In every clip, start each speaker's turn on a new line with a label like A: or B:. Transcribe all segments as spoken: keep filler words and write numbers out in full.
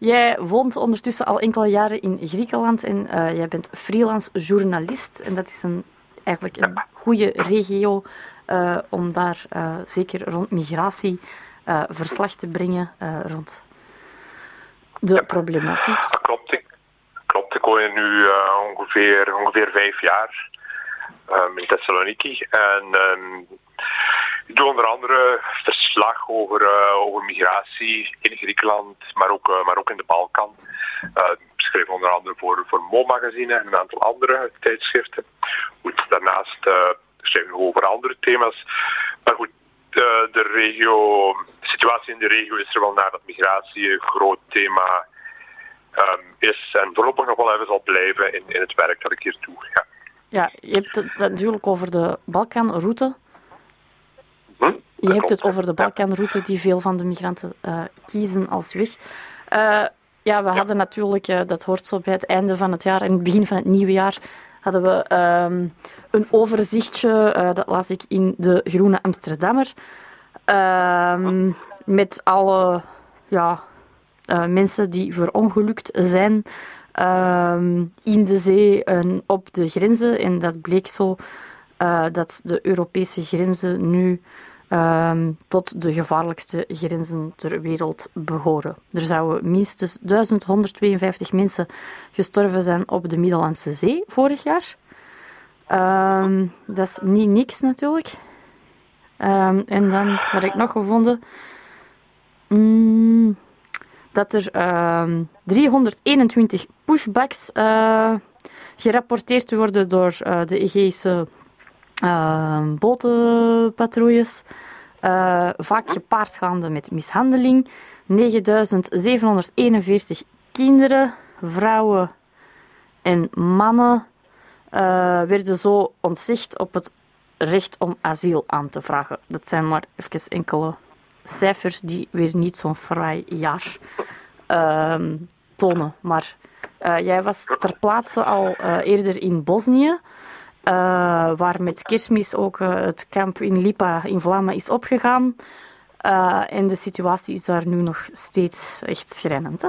A: Jij woont ondertussen al enkele jaren in Griekenland en uh, jij bent freelance journalist. En dat is een, eigenlijk een goede regio uh, om daar uh, zeker rond migratie uh, verslag te brengen uh, rond de ja. problematiek.
B: Dat klopt. Ik, klopt. Ik woon hier nu uh, ongeveer, ongeveer vijf jaar um, in Thessaloniki. En um, ik doe onder andere verslag over, uh, over migratie in Griekenland, maar ook, uh, maar ook in de Balkan. Uh, ik schreef onder andere voor, voor Mo-magazine en een aantal andere tijdschriften. Goed, daarnaast uh, schrijf ik over andere thema's. Maar goed, de, de regio, de situatie in de regio is er wel naar dat migratie een groot thema um, is. En voorlopig nog wel even zal blijven in, in het werk dat ik hier doe. Ja,
A: ja je hebt het natuurlijk over de Balkanroute.
B: Hm?
A: Je hebt het over de Balkanroute die veel van de migranten uh, kiezen als weg. Uh, ja, we ja. hadden natuurlijk, uh, dat hoort zo bij het einde van het jaar en het begin van het nieuwe jaar, hadden we um, een overzichtje, uh, dat las ik in de Groene Amsterdammer, um, met alle ja, uh, mensen die verongelukt zijn um, in de zee en op de grenzen. En dat bleek zo uh, dat de Europese grenzen nu Um, tot de gevaarlijkste grenzen ter wereld behoren. Er zouden minstens duizend honderdtweeënvijftig mensen gestorven zijn op de Middellandse Zee vorig jaar. Um, dat is niet niks natuurlijk. Um, en dan had ik nog gevonden um, dat er um, driehonderdeenentwintig pushbacks uh, gerapporteerd worden door uh, de Egeïsche Uh, botenpatrouilles, uh, vaak gepaard gaande met mishandeling. negenduizend zevenhonderdeenenveertig kinderen, vrouwen en mannen uh, werden zo ontzegd op het recht om asiel aan te vragen. Dat zijn maar even enkele cijfers die weer niet zo'n fraai jaar uh, tonen. Maar uh, jij was ter plaatse al uh, eerder in Bosnië. Uh, waar met Kerstmis ook uh, het kamp in Lipa in Vlammen is opgegaan. Uh, en de situatie is daar nu nog steeds echt schrijnend. Hè?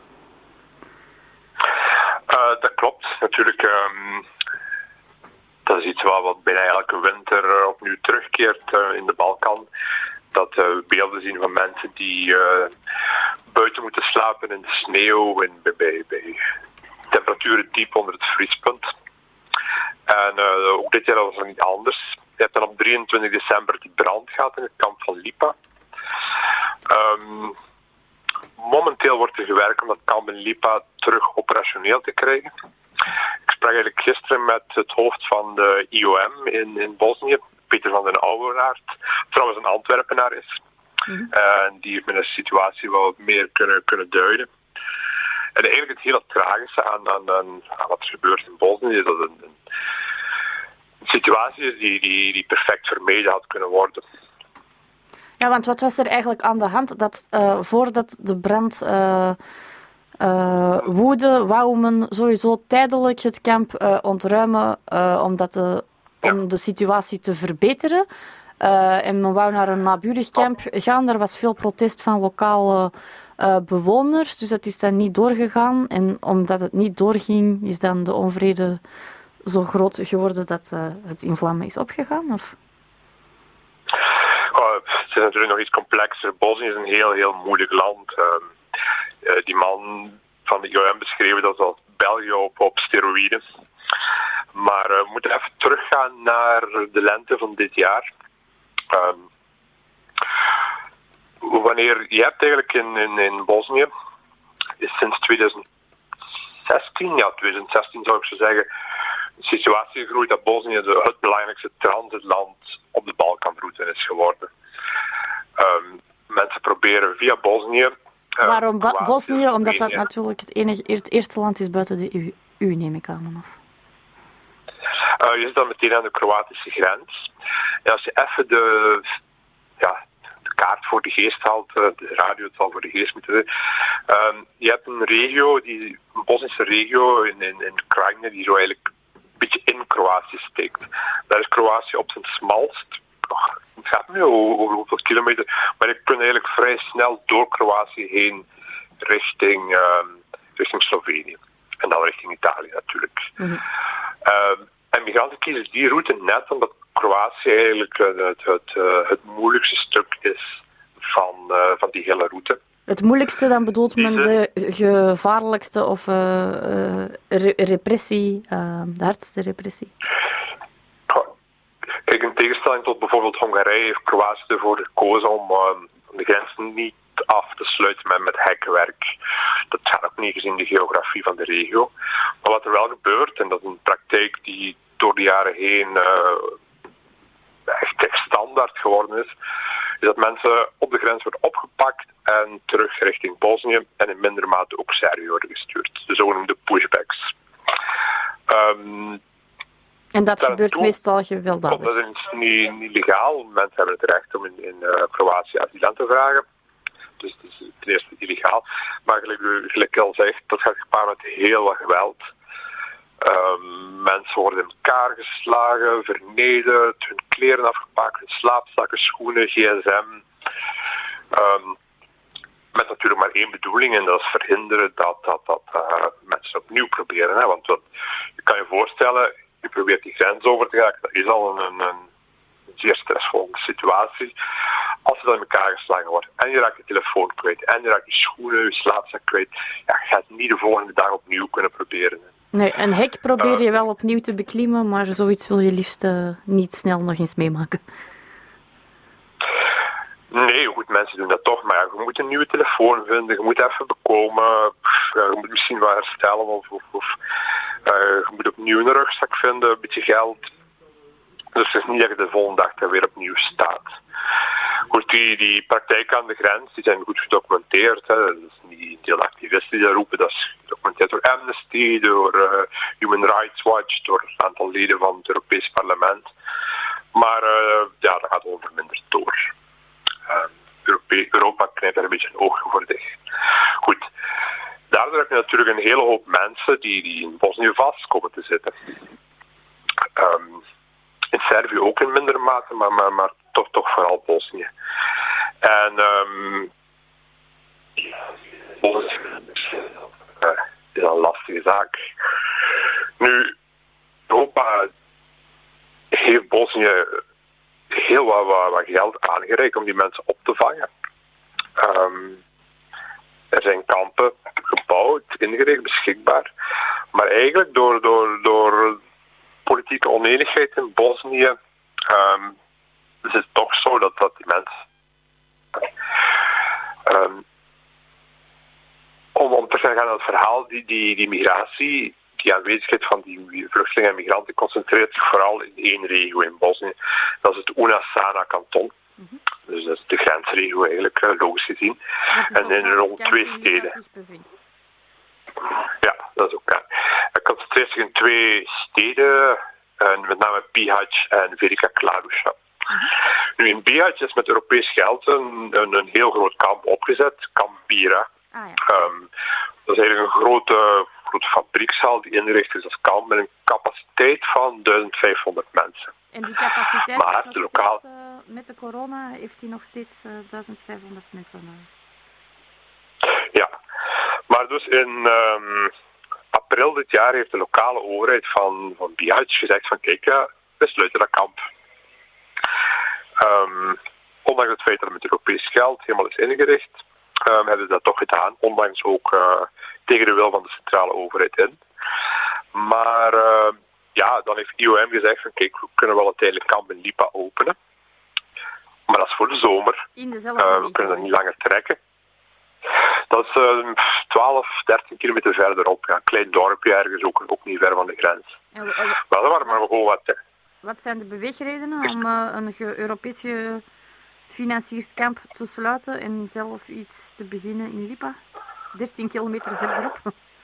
B: Uh, dat klopt. Natuurlijk, um, dat is iets wat, wat bijna elke winter opnieuw terugkeert uh, in de Balkan. Dat uh, we beelden zien van mensen die uh, buiten moeten slapen in de sneeuw en bij, bij, bij temperaturen diep onder het vriespunt. En uh, ook dit jaar was het niet anders. Je hebt dan op drieëntwintig december die brand gehad in het kamp van Lipa. Um, momenteel wordt er gewerkt om dat kamp in Lipa terug operationeel te krijgen. Ik sprak eigenlijk gisteren met het hoofd van de I O M in, in Bosnië, Peter van den Ouwenaert, trouwens een Antwerpenaar is. Mm-hmm. En die heeft me de situatie wel meer kunnen, kunnen duiden. En eigenlijk het hele tragische aan, aan, aan, aan wat er gebeurt in Bosnië is dat het een, een situatie is die, die, die perfect vermeden had kunnen worden.
A: Ja, want wat was er eigenlijk aan de hand? Dat uh, voordat de brand uh, uh, woedde, wou men sowieso tijdelijk het kamp uh, ontruimen uh, omdat de, om ja. de situatie te verbeteren. Uh, en men wou naar een naburig kamp gaan. Er was veel protest van lokale uh, bewoners, dus dat is dan niet doorgegaan. En omdat het niet doorging, is dan de onvrede zo groot geworden dat uh, het in vlammen is opgegaan? Of?
B: Oh, het is natuurlijk nog iets complexer. Bosnië is een heel, heel moeilijk land. Uh, uh, die man van de I O M beschreven dat als België op, op steroïden. Maar uh, we moeten even teruggaan naar de lente van dit jaar. Um, wanneer je hebt eigenlijk in, in, in Bosnië, is sinds twintig zestien, ja twintig zestien zou ik zo zeggen, de situatie gegroeid dat Bosnië de, het belangrijkste transitland op de Balkanroute is geworden. Um, mensen proberen via Bosnië... Uh,
A: Waarom ba- Bosnië? Omdat dat natuurlijk het, enige, het eerste land is buiten de E U, neem ik aan. Of?
B: Uh, je zit dan meteen aan de Kroatische grens. En als je even de, ja, de kaart voor de geest haalt, uh, de radio het zal voor de geest moeten zijn. Uh, je hebt een regio, die, een Bosnische regio in, in, in Krajina, die zo eigenlijk een beetje in Kroatië steekt. Daar is Kroatië op zijn smalst. Oh, het gaat nu over hoeveel kilometer, maar je kunt eigenlijk vrij snel door Kroatië heen richting, uh, richting Slovenië. En dan richting Italië natuurlijk. Mm-hmm. Uh, en migranten kiezen die route net omdat Kroatië eigenlijk het, het, het, uh, het moeilijkste stuk is van, uh, van die hele route.
A: Het moeilijkste, dan bedoelt men de gevaarlijkste of uh, uh, re- repressie, uh, de hardste repressie?
B: Kijk, in tegenstelling tot bijvoorbeeld Hongarije heeft Kroatië ervoor gekozen om, uh, om de grens niet af te sluiten met, met hekwerk. Dat gaat ook niet gezien de geografie van de regio. Maar wat er wel gebeurt, en dat is een praktijk die door de jaren heen uh, echt, echt standaard geworden is, is dat mensen op de grens worden opgepakt en terug richting Bosnië en in mindere mate ook Servië worden gestuurd. De zogenoemde pushbacks. Um,
A: en dat gebeurt toe, meestal gewelddadig?
B: Dat is niet, niet legaal. Mensen hebben het recht om in, in uh, Kroatië asiel aan te vragen. Dus het is ten eerste illegaal. Maar gelijk, gelijk al zegt, dat gaat gepaard met heel wat geweld. Um, mensen worden in elkaar geslagen, vernederd, hun kleren afgepakt, hun slaapzakken, schoenen, gsm. Um, met natuurlijk maar één bedoeling en dat is verhinderen dat, dat, dat uh, mensen opnieuw proberen. Hè? Want wat, je kan je voorstellen, je probeert die grens over te gaan, dat is al een, een, een zeer stressvolle situatie. Als je dan in elkaar geslagen wordt en je raakt je telefoon kwijt en je raakt je schoenen, je slaapzak kwijt, ja, je gaat niet de volgende dag opnieuw kunnen proberen. Hè?
A: Nee, een hek probeer je wel opnieuw te beklimmen, maar zoiets wil je liefst uh, niet snel nog eens meemaken.
B: Nee, goed, mensen doen dat toch, maar ja, je moet een nieuwe telefoon vinden, je moet even bekomen, je moet misschien wat herstellen of, of, of uh, je moet opnieuw een rugzak vinden, een beetje geld. Dus het is niet dat je de volgende dag er weer opnieuw staat. Goed, die, die praktijken aan de grens die zijn goed gedocumenteerd. Hè. Dat is niet veel activisten die dat roepen, dat is gedocumenteerd door Amnesty, door uh, Human Rights Watch, door een aantal leden van het Europees Parlement. Maar uh, ja, dat gaat onverminderd door. Uh, Europe- Europa knijpt er een beetje een oogje voor dicht. Goed, daardoor heb je natuurlijk een hele hoop mensen die, die in Bosnië vast komen te zitten. Um, in Servië ook in mindere mate, maar, maar, maar toch, toch vooral Bosnië. En um, Bosnië uh, is een lastige zaak. Nu, Europa heeft Bosnië heel wat, wat, wat geld aangereikt om die mensen op te vangen. Um, er zijn kampen gebouwd, ingericht, beschikbaar. Maar eigenlijk door, door, door politieke oneenigheid in Bosnië um, is het toch zo dat, dat die mensen... Um, om, om te gaan naar het verhaal, die, die, die migratie, die aanwezigheid van die vluchtelingen en migranten concentreert zich vooral in één regio in Bosnië. Dat is het Una-Sana-kanton. Mm-hmm. Dus dat is de grensregio eigenlijk, logisch gezien. En in rond twee steden. Ja, dat is ook waar. Het concentreert zich in twee steden, en met name Bihać en Velika Kladuša. Mm-hmm. Nu in Bihać is met Europees geld een, een, een heel groot kamp opgezet, kamp Bira. Ah, ja. um, dat is eigenlijk een grote, grote fabriekshal die ingericht is als kamp met een capaciteit van duizend vijfhonderd mensen.
A: En die capaciteit
B: maar
A: nog
B: de lokaal...
A: steeds, uh, met de corona heeft hij nog steeds uh, duizend vijfhonderd mensen. Uh.
B: Ja, maar dus in um, april dit jaar heeft de lokale overheid van, van Bihać gezegd van kijk, ja, we sluiten dat kamp. Um, ondanks het feit dat het met Europees geld helemaal is ingericht, um, hebben ze dat toch gedaan, ondanks ook uh, tegen de wil van de centrale overheid in. Maar uh, ja, dan heeft I O M gezegd van kijk, we kunnen wel een tijdelijk kamp in Lipa openen. Maar dat is voor de zomer.
A: In dezelfde
B: uh, we kunnen dat niet langer trekken. Dat is uh, twaalf, dertien kilometer verderop. Ja, een klein dorpje ergens, ook, ook niet ver van de grens. En, uh, maar dat waren maar gewoon wat... Uh,
A: Wat zijn de beweegredenen om uh, een ge- Europees financierskamp te sluiten en zelf iets te beginnen in Lipa? dertien kilometer verderop?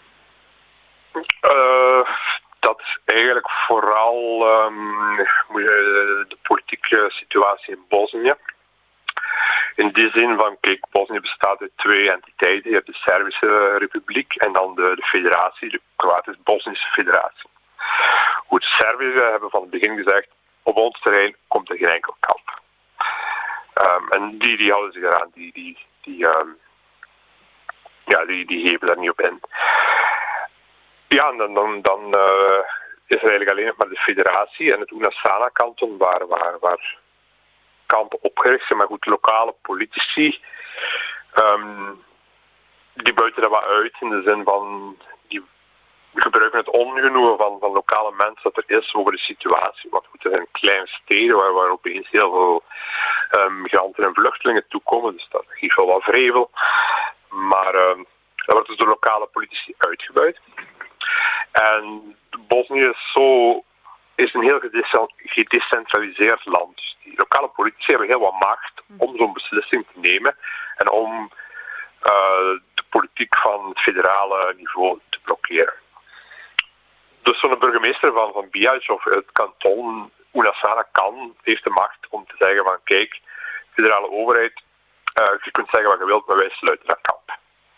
B: Uh, dat is eigenlijk vooral um, de politieke situatie in Bosnië. In die zin van, kijk, Bosnië bestaat uit twee entiteiten. Je hebt de Servische Republiek en dan de, de federatie, de Kroatisch-Bosnische Federatie. Goed, Serviërs hebben van het begin gezegd, op ons terrein komt er geen enkel kamp. Um, en die, die houden zich eraan. Die, die, die, um, ja, die, die geven daar niet op in. Ja, en dan, dan, dan uh, is er eigenlijk alleen nog maar de federatie en het Oenasana-kanton waar, waar, waar kampen opgericht zijn, maar goed, lokale politici, um, die buiten dat wat uit in de zin van, die gebruiken het ongenoegen van, van lokale mensen dat er is over de situatie. Want goed, er zijn kleine steden waar, waar opeens heel veel um, migranten en vluchtelingen toekomen, dus dat geeft wel wat vrevel. Maar um, dat wordt dus door lokale politici uitgebuit. En Bosnië is, zo, is een heel gedecentraliseerd land. Dus die lokale politici hebben heel wat macht om zo'n beslissing te nemen en om uh, de politiek van het federale niveau te blokkeren. Dus zo'n burgemeester van, van Bihać of het kanton Oenasana kan, heeft de macht om te zeggen van kijk, federale overheid, uh, je kunt zeggen wat je wilt, maar wij sluiten dat kamp.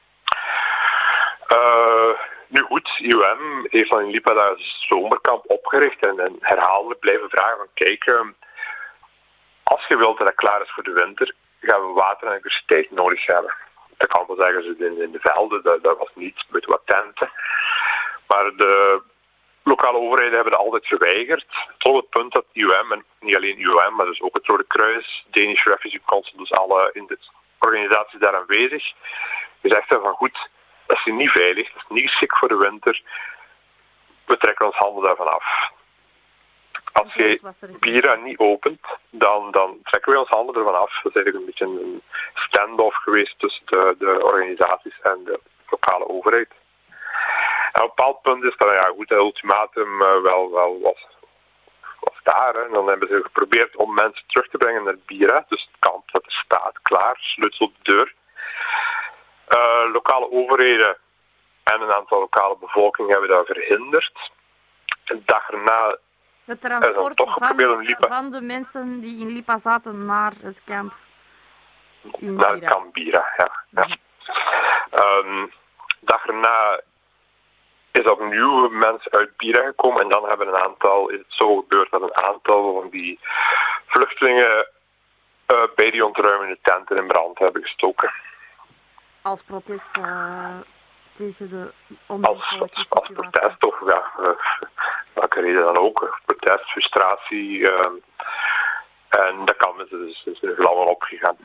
B: Uh, nu goed, I O M heeft dan in Lipa dat zomerkamp opgericht en, en herhaaldelijk blijven vragen van kijk, uh, als je wilt dat het klaar is voor de winter, gaan we water en elektriciteit nodig hebben. Dat kan wel zeggen ze in, in de velden, dat, dat was niet met wat tenten. Maar de lokale overheden hebben dat altijd geweigerd. Tot het punt dat I O M, en niet alleen I O M, maar dus ook het Rode Kruis, Danish Refugee Council, dus alle in de organisaties daar aanwezig, gezegd hebben van goed, dat is niet veilig, dat is niet geschikt voor de winter. We trekken ons handen daarvan af. Als je Bira niet opent, dan, dan trekken we ons handen ervan af. Dat is eigenlijk een beetje een stand-off geweest tussen de, de organisaties en de lokale overheid. En op een bepaald punt is dat, ja goed, het ultimatum uh, wel, wel was, was daar. Hè. En dan hebben ze geprobeerd om mensen terug te brengen naar Bira. Dus het kamp dat er staat, klaar, sleutel op de deur. Uh, lokale overheden en een aantal lokale bevolking hebben dat verhinderd. Een dag erna
A: het transport van, van de mensen die in Lipa zaten naar het kamp in
B: Naar het kamp Bira, ja. ja. Um, dag erna is opnieuw mensen uit Bira gekomen en dan hebben een aantal, is het zo gebeurd dat een aantal van die vluchtelingen uh, bij die ontruimende tenten in brand hebben gestoken.
A: Als protest uh, tegen de
B: onmenselijke situatie? Als, als protest of ja, uh, welke reden dan ook. Protest, frustratie. Uh, en dat kan, dus is er vlammen opgegaan.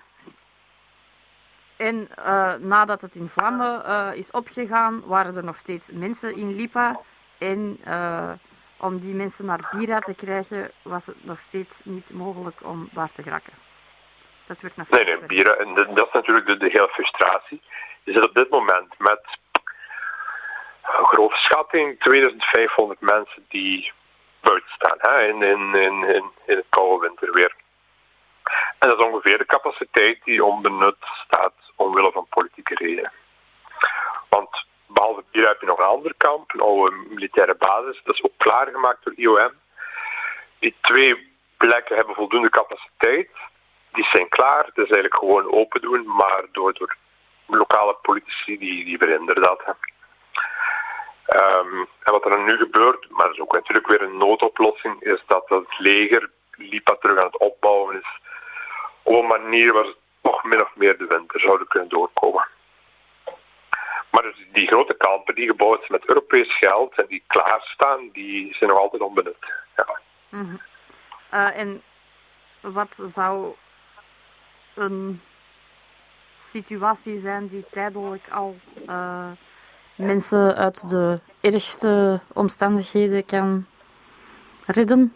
A: En uh, nadat het in vlammen uh, is opgegaan, waren er nog steeds mensen in Lipa. En uh, om die mensen naar Bira te krijgen, was het nog steeds niet mogelijk om daar te geraken. Dat werd nog
B: nee, nee, Bira, en de, dat is natuurlijk de, de hele frustratie. Je zit op dit moment met een grove schatting tweeduizend vijfhonderd mensen die buiten staan, hè, in, in, in, in, in het koude winterweer. En dat is ongeveer de capaciteit die onbenut staat omwille van politieke redenen. Want behalve Bira heb je nog een ander kamp, een oude militaire basis. Dat is ook klaargemaakt door I O M. Die twee plekken hebben voldoende capaciteit. Die zijn klaar, het is eigenlijk gewoon open doen, maar door, door lokale politici die, die verhinderen dat. Hè. Um, en wat er dan nu gebeurt, maar dat is ook natuurlijk weer een noodoplossing, is dat het leger Lipa terug aan het opbouwen is op een manier waar ze nog min of meer de winter zouden kunnen doorkomen. Maar dus die grote kampen die gebouwd zijn met Europees geld en die klaarstaan, die zijn nog altijd onbenut. Ja.
A: Mm-hmm. Uh, en wat zou een situatie zijn die tijdelijk al uh, mensen uit de ergste omstandigheden kan redden?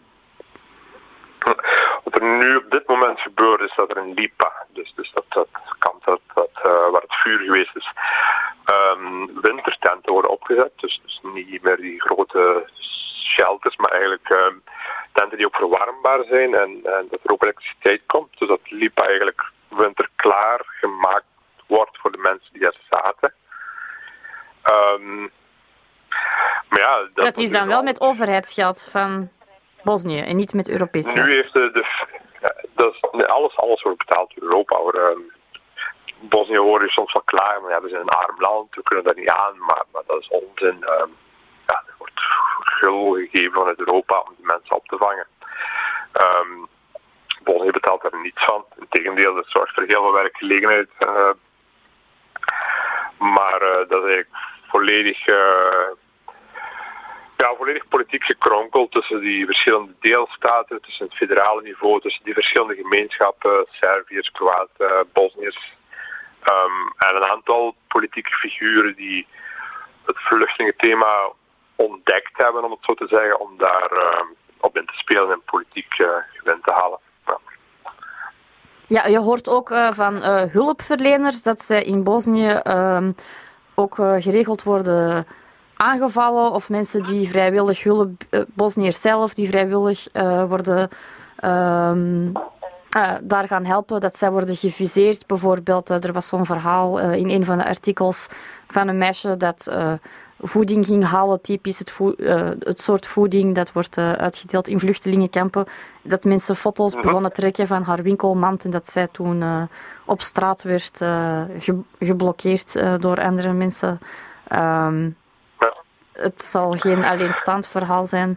B: Wat er nu op dit moment gebeurt is dat er in Lipa, dus, dus dat, dat kamp dat, dat, uh, waar het vuur geweest is, um, wintertenten worden opgezet. Dus, dus niet meer die grote shelters, maar eigenlijk um, tenten die ook verwarmbaar zijn en, en dat er ook elektriciteit komt. Dus dat Lipa eigenlijk winterklaar gemaakt wordt voor de mensen die daar zaten. Um, maar ja, dat,
A: dat is dan wel met overheidsgeld van Bosnië en niet met Europees geld.
B: Nu heeft de, de ja, dat is, nee, alles, alles wordt betaald door Europa. Hoor. Um, Bosnië horen je soms wel klaar, maar ja, we zijn een arm land, we kunnen daar niet aan, maar, maar dat is onzin. Um, ja, er wordt gul gegeven vanuit Europa om die mensen op te vangen. Um, Bosnië betaalt daar niets van. Integendeel, dat zorgt voor heel veel werkgelegenheid. Uh, Maar uh, dat is eigenlijk volledig, uh, ja, volledig politiek gekronkeld tussen die verschillende deelstaten, tussen het federale niveau, tussen die verschillende gemeenschappen, Serviërs, Kroaten, Bosniërs. Um, en een aantal politieke figuren die het vluchtelingenthema ontdekt hebben, om het zo te zeggen, om daar uh, op in te spelen en politiek uh, gewin te halen. Ja.
A: Ja, je hoort ook uh, van uh, hulpverleners dat zij in Bosnië uh, ook uh, geregeld worden aangevallen, of mensen die vrijwillig hulp, uh, Bosniërs zelf, die vrijwillig uh, worden uh, uh, daar gaan helpen, dat zij worden geviseerd. Bijvoorbeeld, uh, er was zo'n verhaal uh, in een van de artikels van een meisje dat uh, voeding ging halen, typisch het, vo- uh, het soort voeding dat wordt uh, uitgedeeld in vluchtelingenkampen, dat mensen foto's begonnen te trekken van haar winkelmand en dat zij toen uh, op straat werd uh, ge- geblokkeerd uh, door andere mensen. Um,
B: ja.
A: Het zal geen alleenstaand verhaal zijn.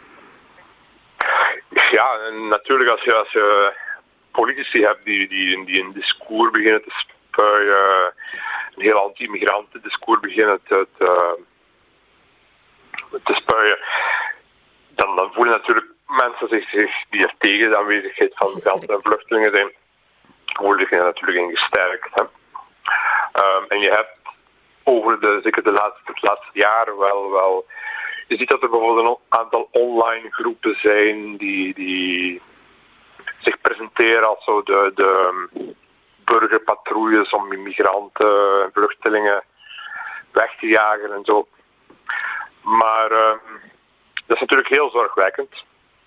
B: Ja, en natuurlijk als je, als je politici hebt die, die, die een discours beginnen te spuien, een heel anti-immigranten discours beginnen te, te, te spuien, dan, dan voelen natuurlijk mensen zich, zich die er tegen de aanwezigheid van migranten en vluchtelingen zijn, voelen zich natuurlijk in gesterkt. Hè. Um, en je hebt over de, zeker de laatste, het laatste jaren wel, wel, je ziet dat er bijvoorbeeld een aantal online groepen zijn die, die zich presenteren als zo de, de burgerpatrouilles om immigranten en vluchtelingen weg te jagen en zo. Maar uh, dat is natuurlijk heel zorgwekkend.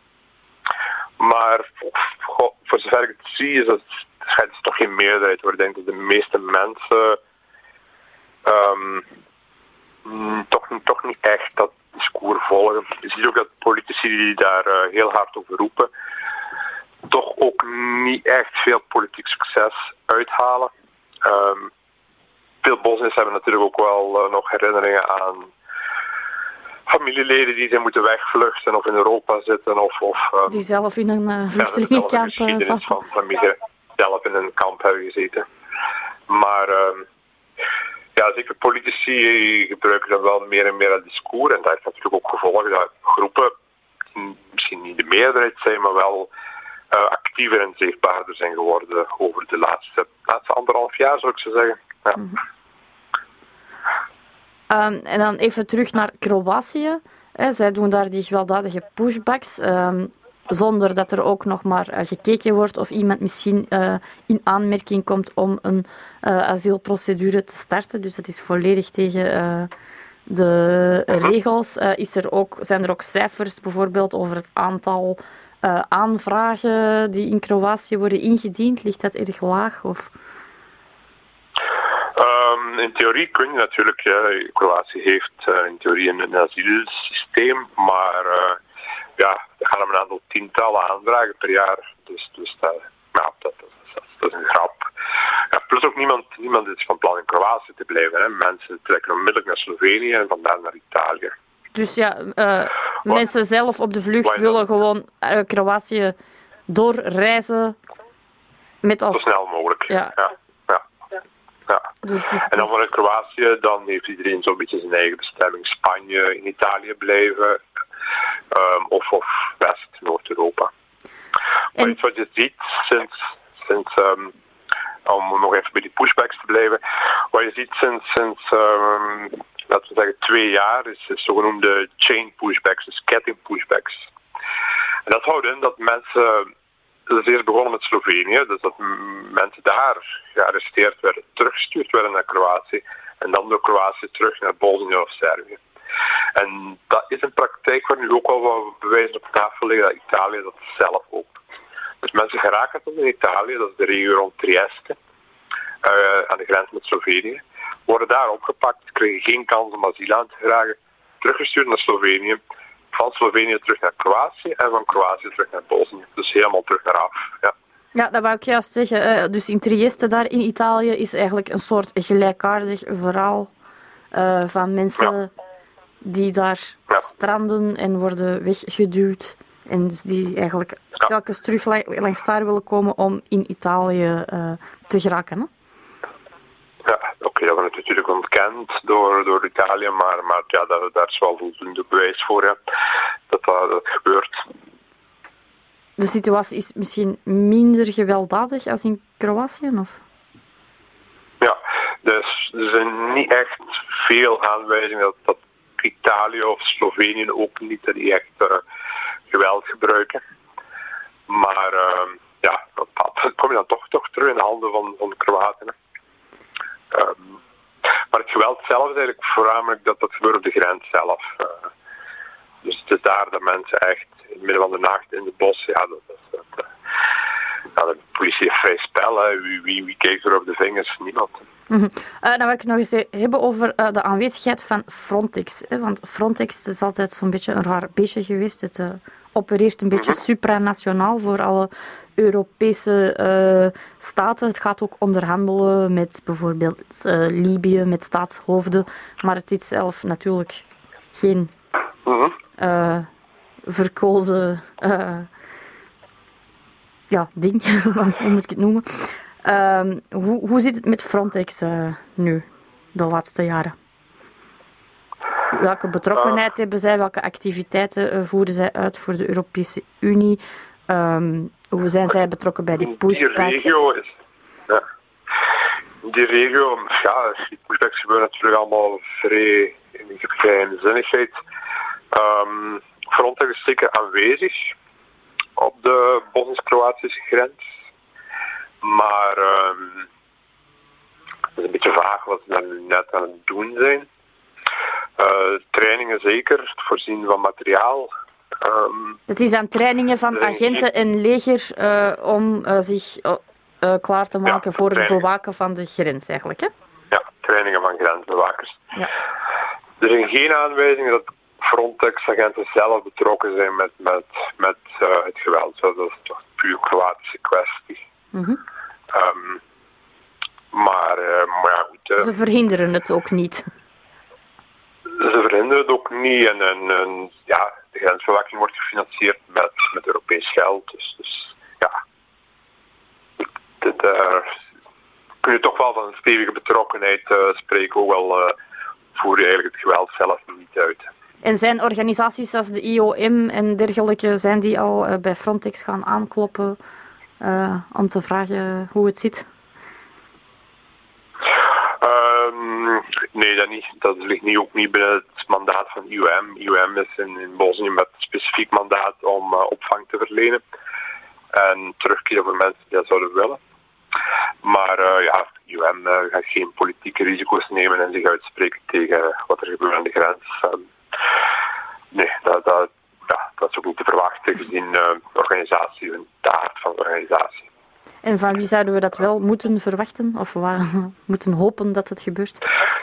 B: Maar goh, voor zover ik het zie is het, het is toch geen meerderheid hoor. Ik denk dat de meeste mensen um, toch, toch niet echt dat discours volgen. Je ziet ook dat politici die daar uh, heel hard over roepen, toch ook niet echt veel politiek succes uithalen. Um, veel Bosniërs hebben natuurlijk ook wel uh, nog herinneringen aan familieleden die zijn moeten wegvluchten of in Europa zitten. Of, of, um,
A: die zelf in een uh, vluchtelingenkamp
B: ja,
A: zaten.
B: Van familie zelf in een kamp hebben gezeten. Maar um, ja, zeker politici gebruiken dan wel meer en meer het discours. En dat heeft natuurlijk ook gevolgen dat groepen, misschien niet de meerderheid zijn, maar wel uh, actiever en zichtbaarder zijn geworden over de laatste, laatste anderhalf jaar, zou ik zo zeggen. Ja.
A: Mm-hmm. Um, en dan even terug naar Kroatië. Hè, zij doen daar die gewelddadige pushbacks, um, zonder dat er ook nog maar uh, gekeken wordt of iemand misschien uh, in aanmerking komt om een uh, asielprocedure te starten. Dus dat is volledig tegen uh, de regels. Uh, is er ook, zijn er ook cijfers bijvoorbeeld over het aantal uh, aanvragen die in Kroatië worden ingediend? Ligt dat erg laag? Of?
B: Um, in theorie kun je natuurlijk, ja, Kroatië heeft uh, in theorie een, een asielsysteem, maar uh, ja, er gaan om een aantal tientallen aanvragen per jaar. Dus, dus dat, ja, dat, dat, dat, dat is een grap. Ja, plus ook niemand, niemand is van plan in Kroatië te blijven. Hè. Mensen trekken onmiddellijk naar Slovenië en vandaar naar Italië.
A: Dus ja, uh, mensen zelf op de vlucht willen gewoon uh, Kroatië doorreizen met als...
B: Zo snel mogelijk,
A: ja.
B: ja. Ja.
A: Dus, dus,
B: en dan vanuit Kroatië, dan heeft iedereen zo'n beetje zijn eigen bestemming. Spanje, in Italië blijven, um, of, of West, Noord-Europa. En... Maar iets wat je ziet sinds, sinds um, om nog even bij die pushbacks te blijven, wat je ziet sinds, sinds um, laten we zeggen, twee jaar, is, is zogenoemde chain pushbacks, dus ketting pushbacks. En dat houdt in dat mensen... Dat is eerst begonnen met Slovenië, dus dat m- mensen daar gearresteerd werden, teruggestuurd werden naar Kroatië en dan door Kroatië terug naar Bosnië of Servië. En dat is een praktijk waar nu ook wel wat bewijzen op tafel liggen dat Italië dat zelf ook doet. Dus mensen geraken tot in Italië, dat is de regio rond Trieste, uh, aan de grens met Slovenië, worden daar opgepakt, krijgen geen kans om asiel aan te vragen, teruggestuurd naar Slovenië. Van Slovenië terug naar Kroatië en van Kroatië terug naar Bosnië. Dus helemaal terug naar af. Ja,
A: ja dat wou ik juist zeggen. Dus in Trieste daar in Italië is eigenlijk een soort gelijkaardig verhaal uh, van mensen ja. die daar ja. stranden en worden weggeduwd. En dus die eigenlijk ja. telkens terug langs daar willen komen om in Italië uh, te geraken. Hè?
B: Ja, oké, okay, dat wordt natuurlijk ontkend door, door Italië, maar, maar ja, daar, daar is wel voldoende bewijs voor, ja, dat, dat dat gebeurt.
A: De situatie is misschien minder gewelddadig als in Kroatië, of?
B: Ja, dus er zijn niet echt veel aanwijzingen dat, dat Italië of Slovenië ook niet, dat die echt uh, geweld gebruiken. Maar uh, ja, dat, dat kom je dan toch, toch terug in de handen van, van de Kroaten. Um, maar het geweld zelf is eigenlijk voornamelijk dat dat gebeurt op de grens zelf. Uh, dus het is daar dat mensen echt in het midden van de nacht in de bos, ja, dat, dat, dat, uh, ja, de politie heeft vrij spel, hè. Wie, wie, wie kijkt er op de vingers? Niemand.
A: Mm-hmm. Uh, dan wil ik nog eens hebben over uh, de aanwezigheid van Frontex. Hè? Want Frontex is altijd zo'n beetje een raar beestje geweest. Het uh, opereert een beetje mm-hmm. supranationaal voor alle Europese uh, staten. Het gaat ook onderhandelen met bijvoorbeeld uh, Libië, met staatshoofden. Maar het is zelf natuurlijk geen mm-hmm. uh, verkozen uh, ja, ding, hoe moet ik het noemen. Um, hoe, hoe zit het met Frontex uh, nu, de laatste jaren? Welke betrokkenheid uh, hebben zij? Welke activiteiten uh, voeren zij uit voor de Europese Unie? Um, hoe zijn zij betrokken bij die pushbacks?
B: Die regio is... Ja. Die regio, ja, die pushbacks gebeuren natuurlijk allemaal vrij in geheimzinnigheid. Um, Frontex is zeker aanwezig op de Bosnisch-Kroatische grens. Maar um, het is een beetje vaag wat ze dan nu net aan het doen zijn. Uh, trainingen zeker, het voorzien van materiaal. Um,
A: het is aan trainingen van agenten en leger uh, om uh, zich uh, uh, klaar te maken ja, voor het bewaken van de grens eigenlijk, hè?
B: Ja, trainingen van grensbewakers.
A: Ja.
B: Er zijn geen aanwijzingen dat Frontex-agenten zelf betrokken zijn met, met, met uh, het geweld. Dat is toch een puur Kroatische kwestie.
A: Mm-hmm.
B: Um, maar, uh, maar ja, goed. Uh,
A: Ze verhinderen het ook niet.
B: Ze verhinderen het ook niet. En, en, en ja, de grensbewaking wordt gefinancierd met, met Europees geld. Dus, dus ja. Daar kun je toch wel van een stevige betrokkenheid uh, spreken. Hoewel uh, voer je eigenlijk het geweld zelf niet uit.
A: En zijn organisaties als de I O M en dergelijke, zijn die al uh, bij Frontex gaan aankloppen? Uh, om te vragen hoe het zit?
B: Um, nee, dat niet. Dat ligt niet, ook niet binnen het mandaat van I O M. I O M is in, in Bosnië met een specifiek mandaat om uh, opvang te verlenen. En terugkeren voor mensen die dat zouden willen. Maar uh, ja, I O M uh, gaat geen politieke risico's nemen en zich uitspreken tegen wat er gebeurt aan de grens. Um, nee, dat... dat Ja, dat is ook niet te verwachten gezien uh, de organisatie en de aard van de organisatie.
A: En van wie zouden we dat wel moeten verwachten? Of waar, moeten hopen dat het gebeurt?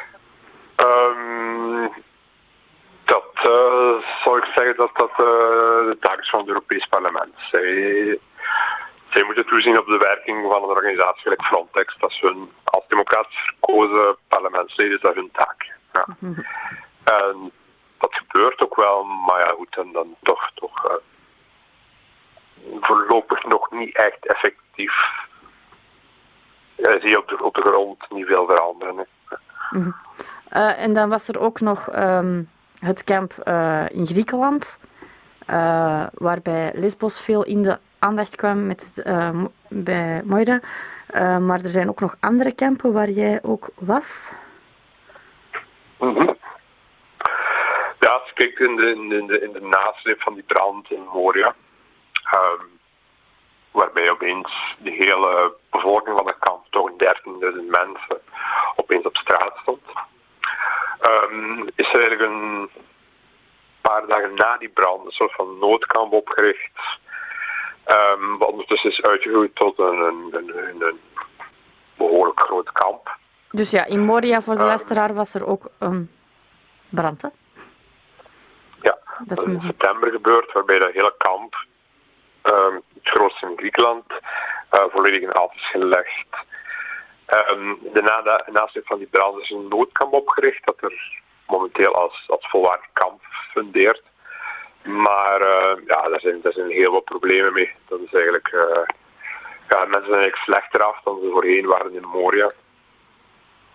B: Um, dat uh, zou ik zeggen dat dat uh, de taak is van het Europees Parlement. Zij, zij moeten toezien op de werking van een organisatie gelijk Frontex. Dat is hun, als democratisch verkozen parlementsleden, is dat hun taak. Ja. Mm-hmm. En, dat gebeurt ook wel, maar ja goed, en dan toch, toch uh, voorlopig nog niet echt effectief. Je ziet op de, op de grond niet veel veranderen.
A: Mm-hmm. Uh, en dan was er ook nog um, het kamp uh, in Griekenland, uh, waarbij Lesbos veel in de aandacht kwam met, uh, bij Moira. Uh, maar er zijn ook nog andere kampen waar jij ook was.
B: Mm-hmm. Ja, als je kijkt in de, in de, in de nasleep van die brand in Moria, um, waarbij opeens de hele bevolking van het kamp, toch dertienduizend mensen, opeens op straat stond, um, is er eigenlijk een paar dagen na die brand een soort van noodkamp opgericht, um, wat ondertussen is uitgegroeid tot een, een, een, een behoorlijk groot kamp.
A: Dus ja, in Moria voor de um, luisteraar was er ook een brand, hè?
B: Ja, dat is in september gebeurd, waarbij dat hele kamp, um, het grootste in Griekenland, uh, volledig in af is gelegd. Um, daarna, naast van die brand is een noodkamp opgericht, dat er momenteel als, als volwaardig kamp fundeert. Maar uh, ja, daar zijn, daar zijn heel wat problemen mee. Dat is eigenlijk, uh, ja, mensen zijn eigenlijk slechter af dan ze voorheen waren in Moria.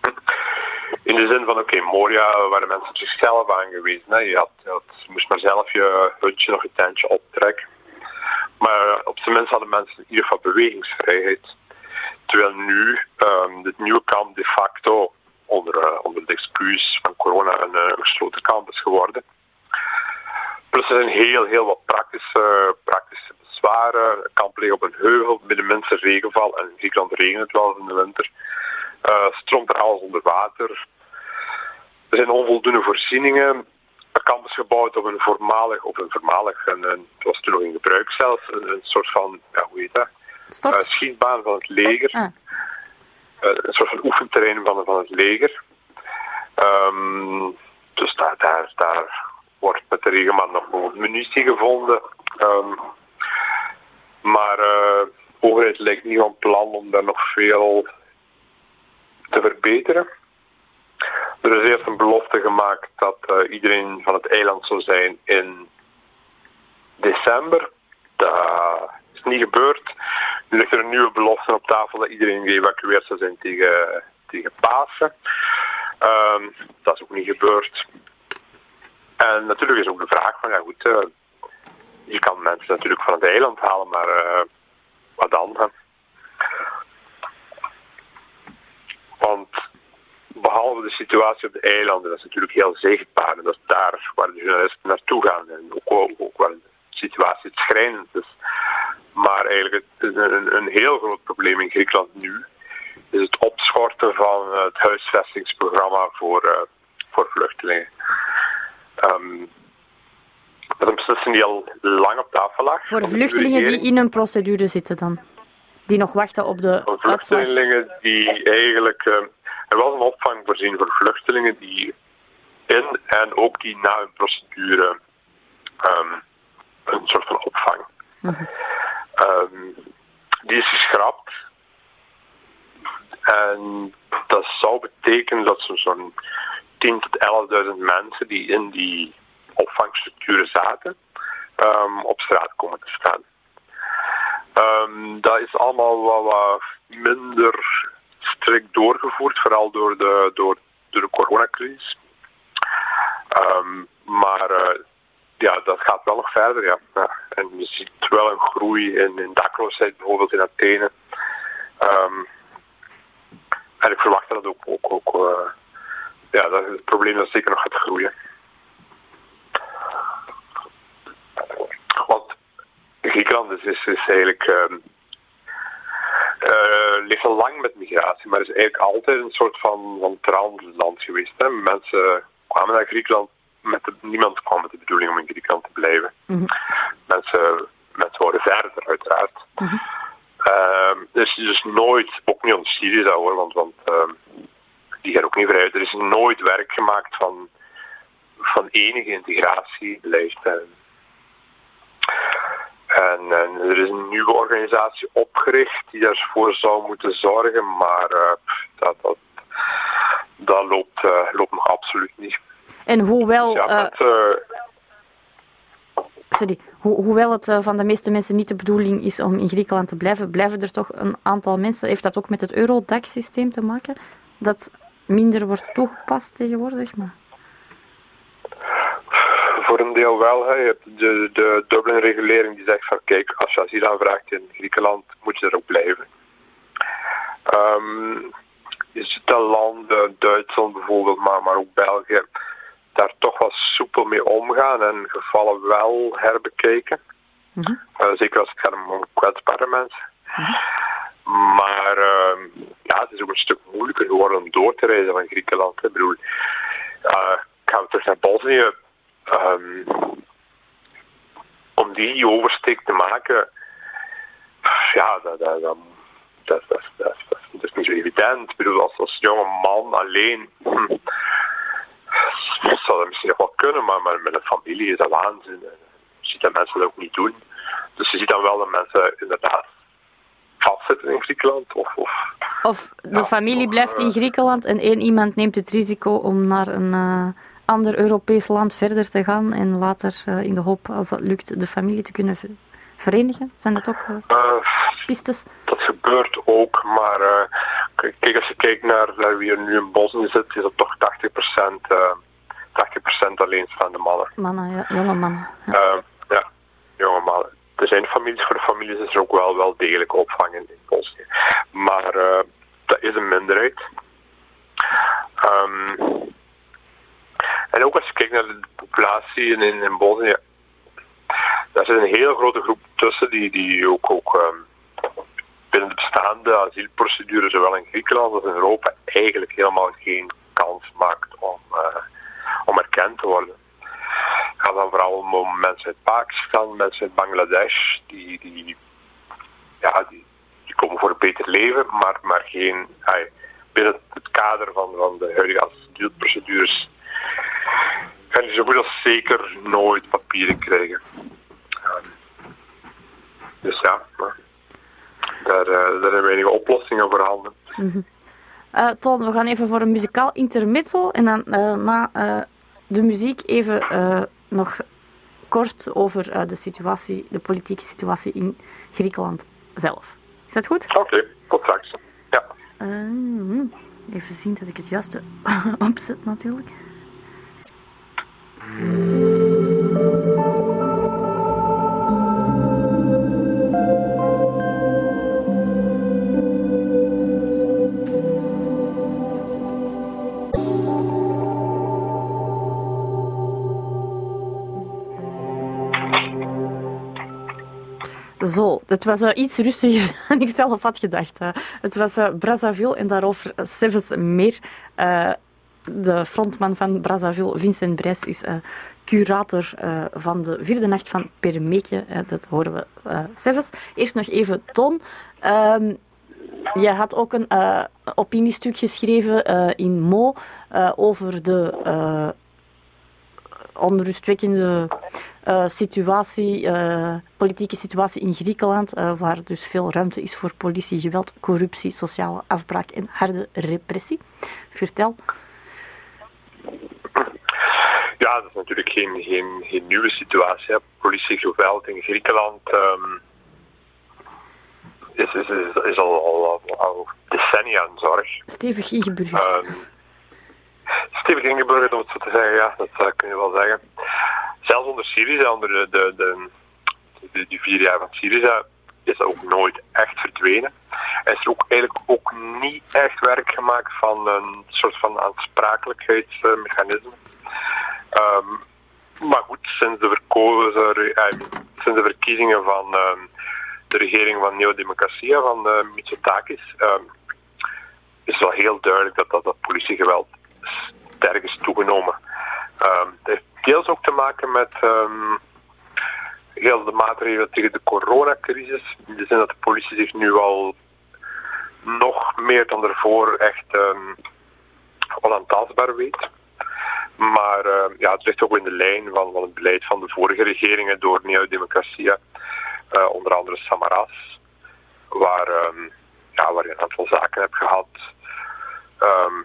B: In de zin van, oké, okay, Moria waren mensen op zichzelf aangewezen. Hè. Je, had, je, had, je moest maar zelf je hutje of je tentje optrekken. Maar op zijn minst hadden mensen in ieder geval bewegingsvrijheid. Terwijl nu um, dit nieuwe kamp de facto onder, uh, onder de excuus van corona een uh, gesloten kamp is geworden. Plus er zijn heel, heel wat praktische, praktische bezwaren. Een kamp ligt op een heuvel, met de minste regenval. En in Griekenland regent het wel eens in de winter. Uh, stroomt er alles onder water. Er zijn onvoldoende voorzieningen. Een kamp is gebouwd op een voormalig, of een voormalig, en, en het was toen nog in gebruik zelfs, een, een soort van, ja, hoe heet dat? Uh, schietbaan van het leger. Ah. Uh, een soort van oefenterrein van, van het leger. Um, dus daar, daar, daar wordt met de regenman nog bijvoorbeeld munitie gevonden. Um, maar uh, de overheid lijkt niet van plan om daar nog veel te verbeteren. Er is eerst een belofte gemaakt dat uh, iedereen van het eiland zou zijn in december. Dat is niet gebeurd. Nu ligt er een nieuwe belofte op tafel dat iedereen geëvacueerd zou zijn tegen, tegen Pasen. Um, dat is ook niet gebeurd. En natuurlijk is ook de vraag van, ja goed, uh, je kan mensen natuurlijk van het eiland halen, maar uh, wat dan? Hè? Want behalve de situatie op de eilanden, dat is natuurlijk heel zichtbaar. En dat is daar waar de journalisten naartoe gaan. En ook, ook waar de situatie het schrijnend is. Maar eigenlijk een, een, een heel groot probleem in Griekenland nu is het opschorten van het huisvestingsprogramma voor, uh, voor vluchtelingen. Um, dat is een beslissing die al lang op tafel lag.
A: Voor vluchtelingen die in een procedure zitten dan? Die nog wachten op de
B: voor vluchtelingen uitslag. Die eigenlijk... Uh, er was een opvang voorzien voor vluchtelingen die in en ook die na een procedure um, een soort van opvang. Mm-hmm. Um, die is geschrapt. En dat zou betekenen dat zo'n tien tot elfduizend mensen die in die opvangstructuren zaten, um, op straat komen te staan. Um, dat is allemaal wat, wat minder strikt doorgevoerd, vooral door de, door, door de coronacrisis. Um, maar uh, ja, dat gaat wel nog verder, ja. ja. En je ziet wel een groei in, in dakloosheid, bijvoorbeeld in Athene. Um, en ik verwacht dat het ook, ook, ook uh, ja, dat het probleem dat zeker nog gaat groeien. Want Griekenland is, is, is eigenlijk... Um, Uh, ligt al lang met migratie, maar is eigenlijk altijd een soort van, van transitland geweest. Hè. Mensen kwamen naar Griekenland, met de, niemand kwam met de bedoeling om in Griekenland te blijven. Mm-hmm. Mensen, mensen worden verder, uiteraard. Mm-hmm. Uh, er is dus nooit, ook niet om Syrië hoor, want, want uh, die gaan ook niet vrij uit. Er is nooit werk gemaakt van, van enige integratiebeleid. En, en er is een nieuwe organisatie opgericht die daarvoor zou moeten zorgen, maar uh, dat, dat, dat loopt, uh, loopt nog absoluut niet.
A: En hoewel,
B: ja,
A: uh, met, uh, sorry, ho- hoewel het uh, van de meeste mensen niet de bedoeling is om in Griekenland te blijven, blijven er toch een aantal mensen, heeft dat ook met het Eurodac-systeem te maken, dat minder wordt toegepast tegenwoordig? Maar...
B: Voor een deel wel. Hè. Je hebt de, de Dublin-regulering die zegt van kijk, als je asiel aanvraagt in Griekenland, moet je er ook blijven. Um, je ziet dat landen, Duitsland bijvoorbeeld, maar, maar ook België, daar toch wel soepel mee omgaan en gevallen wel herbekijken. Mm-hmm. Uh, zeker als het gaat om kwetsbare mensen. Mm-hmm. Maar uh, ja, het is ook een stuk moeilijker geworden om door te reizen van Griekenland. Hè. Ik bedoel, uh, gaan we terug naar Bosnië. Um, om die oversteek te maken, ja, dat, dat, dat, dat, dat, dat, dat, dat is niet zo evident. Ik bedoel, als, als jonge man alleen, hm, zou dat misschien nog wel kunnen, maar, maar met een familie is dat waanzin. Je ziet dat mensen dat ook niet doen. Dus je ziet dan wel dat mensen inderdaad vastzitten in Griekenland. Of, of,
A: of de ja, familie of, blijft in Griekenland en één iemand neemt het risico om naar een... Uh... ander Europees land verder te gaan en later uh, in de hoop, als dat lukt, de familie te kunnen verenigen? Zijn dat ook uh, uh, pistes?
B: Dat gebeurt ook, maar uh, Kijk, als je kijkt naar, naar wie er nu in Bosnië zit, is dat toch tachtig procent, uh, tachtig procent alleenstaande mannen.
A: Mannen, ja, jonge mannen. Ja.
B: Uh, ja, jonge mannen. Er zijn families, voor de families is er ook wel, wel degelijk opvang in, in Bosnië. Maar uh, dat is een minderheid. Um, en ook als je kijkt naar de populatie in, in, in Bosnië, daar zit een hele grote groep tussen die, die ook, ook um, binnen de bestaande asielprocedure, zowel in Griekenland als in Europa, eigenlijk helemaal geen kans maakt om, uh, om erkend te worden. Het gaat dan vooral om, om mensen uit Pakistan, mensen uit Bangladesh, die, die, ja, die, die komen voor een beter leven, maar, maar geen, uh, binnen het kader van, van de huidige asielprocedures gaan die zo goed als zeker nooit papieren krijgen. Um, dus ja, maar daar, uh, daar hebben we enige oplossingen voor handen.
A: Mm-hmm. Uh, Ton, we gaan even voor een muzikaal intermezzo en dan uh, na uh, de muziek even uh, nog kort over uh, de situatie, de politieke situatie in Griekenland zelf. Is dat goed?
B: Oké, okay, tot straks. Ja.
A: Uh, even zien dat ik het juiste opzet natuurlijk. Zo, het was uh, iets rustiger dan ik zelf had gedacht. Uh, het was uh, Brazzaville en daarover uh, zelfs meer. Uh, de frontman van Brazzaville, Vincent Brijs, is uh, curator uh, van de vierde nacht van Permeke. Uh, dat horen we uh, zelfs. Eerst nog even Ton. Uh, je had ook een uh, opiniestuk geschreven uh, in Mo uh, over de uh, onrustwekkende uh, situatie, uh, politieke situatie in Griekenland, uh, waar dus veel ruimte is voor politie, geweld, corruptie, sociale afbraak en harde repressie. Vertel.
B: Ja, dat is natuurlijk geen, geen, geen nieuwe situatie. Hè. Politiegeweld in Griekenland um, is, is, is, is al, al, al decennia een zorg.
A: Stevig ingeburgerd. Um,
B: stevig ingeburgerd, om het zo te zeggen, ja, dat uh, kun je wel zeggen. Zelfs onder Syriza, onder de, de, de, de, die vier jaar van Syriza, is dat ook nooit echt verdwenen. Er is er ook eigenlijk ook niet echt werk gemaakt van een soort van aansprakelijkheidsmechanisme. Um, maar goed, sinds de, verkozen, uh, sinds de verkiezingen van uh, de regering van Neo-Democratia, van uh, Mitsotakis, uh, is wel heel duidelijk dat dat, dat politiegeweld sterk is toegenomen. Um, het heeft deels ook te maken met um, heel de maatregelen tegen de coronacrisis. In de zin dat de politie zich nu al nog meer dan daarvoor echt um, onaantastbaar weet. Maar uh, ja, het ligt ook in de lijn van, van het beleid van de vorige regeringen door Neo-Democratia, uh, onder andere Samaras, waar, um, ja, waar je een aantal zaken hebt gehad. Um,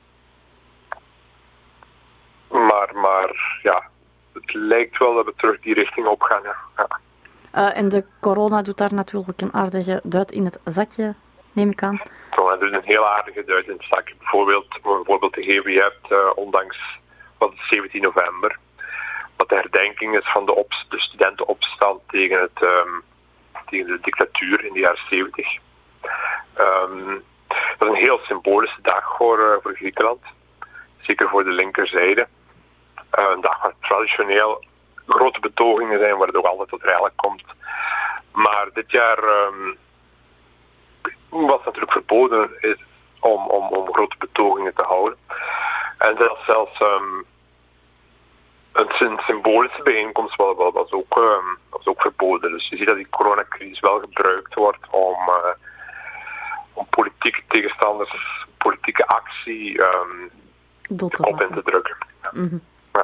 B: maar, maar ja, het lijkt wel dat we terug die richting op gaan. Ja. Ja.
A: Uh, en de corona doet daar natuurlijk een aardige duit in het zakje, neem ik aan.
B: Corona doet een heel aardige duit in het zakje. Bijvoorbeeld, om een voorbeeld te geven, je hebt uh, ondanks wat zeventien november, wat de herdenking is van de, op, de studentenopstand tegen, het, um, tegen de dictatuur in de jaren zeventig. Um, dat is een heel symbolische dag voor, uh, voor Griekenland. Zeker voor de linkerzijde. Uh, een dag waar traditioneel grote betogingen zijn, waar het ook altijd tot rellen komt. Maar dit jaar um, was het natuurlijk verboden is om, om, om grote betogingen te houden. En zelfs, zelfs um, een symbolische bijeenkomst was, was, ook, um, was ook verboden. Dus je ziet dat die coronacrisis wel gebruikt wordt om, uh, om politieke tegenstanders, politieke actie um, op in te drukken.
A: Mm-hmm.
B: Ja.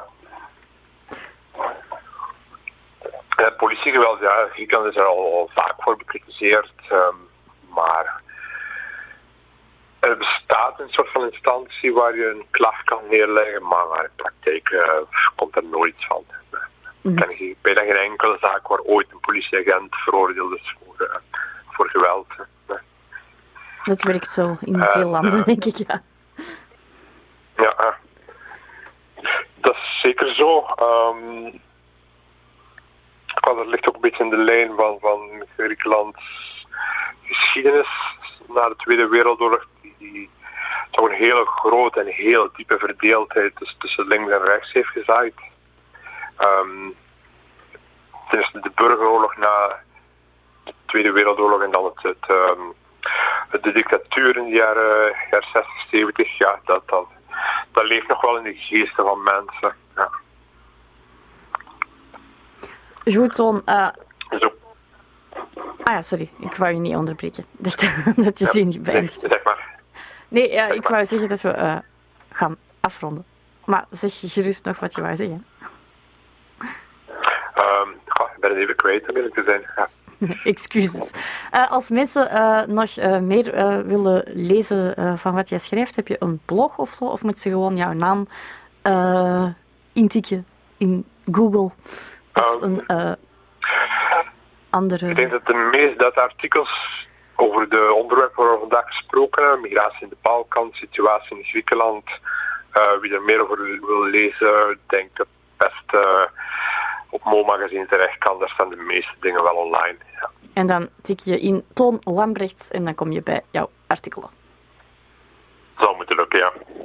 B: Ja, politiegeweld, ja, Griekenland is er al, al vaak voor bekritiseerd, um, maar er bestaat een soort van instantie waar je een klacht kan neerleggen, maar, maar in praktijk uh, komt er nooit van. Mm. Ik ken bijna geen enkele zaak waar ooit een politieagent veroordeeld is voor, uh, voor geweld. Nee.
A: Dat werkt zo in veel uh, landen, denk ik, ja.
B: Ja, uh, dat is zeker zo. Um, dat ligt ook een beetje in de lijn van, van Griekenlands geschiedenis na de Tweede Wereldoorlog, die, die toch een hele grote en heel diepe verdeeldheid tussen, tussen links en rechts heeft gezaaid. Um, Sinds de burgeroorlog na de Tweede Wereldoorlog en dan het, het, um, de dictatuur in de jaren, jaren zestig, zeventig, ja, dat, dat, dat leeft nog wel in de geesten van mensen. Ja.
A: Goed, Toon. Uh...
B: Zo.
A: Ah ja, sorry, ik wou je niet onderbreken. Ik dacht dat je
B: ja,
A: zin niet beëindigt.
B: Nee, zeg maar.
A: Nee, uh,
B: zeg
A: ik
B: maar.
A: wou zeggen dat we uh, gaan afronden. Maar zeg gerust nog wat je wou zeggen.
B: Um, ja, ik ben het even kwijt, om eerlijk te zijn. Ja.
A: Excuses. Uh, als mensen uh, nog uh, meer uh, willen lezen uh, van wat jij schrijft, heb je een blog of zo? Of moet ze gewoon jouw naam uh, intikken in Google? Of um, een uh, andere...
B: Ik denk dat de meeste dat artikels over de onderwerpen waar we vandaag gesproken hebben, migratie in de Balkan, situatie in Griekenland, uh, wie er meer over wil lezen, ik denk dat het best uh, op Mo Magazine terecht kan. Daar staan de meeste dingen wel online. Ja.
A: En dan tik je in Toon Lambrechts en dan kom je bij jouw artikelen.
B: Zou moeten lukken, ja.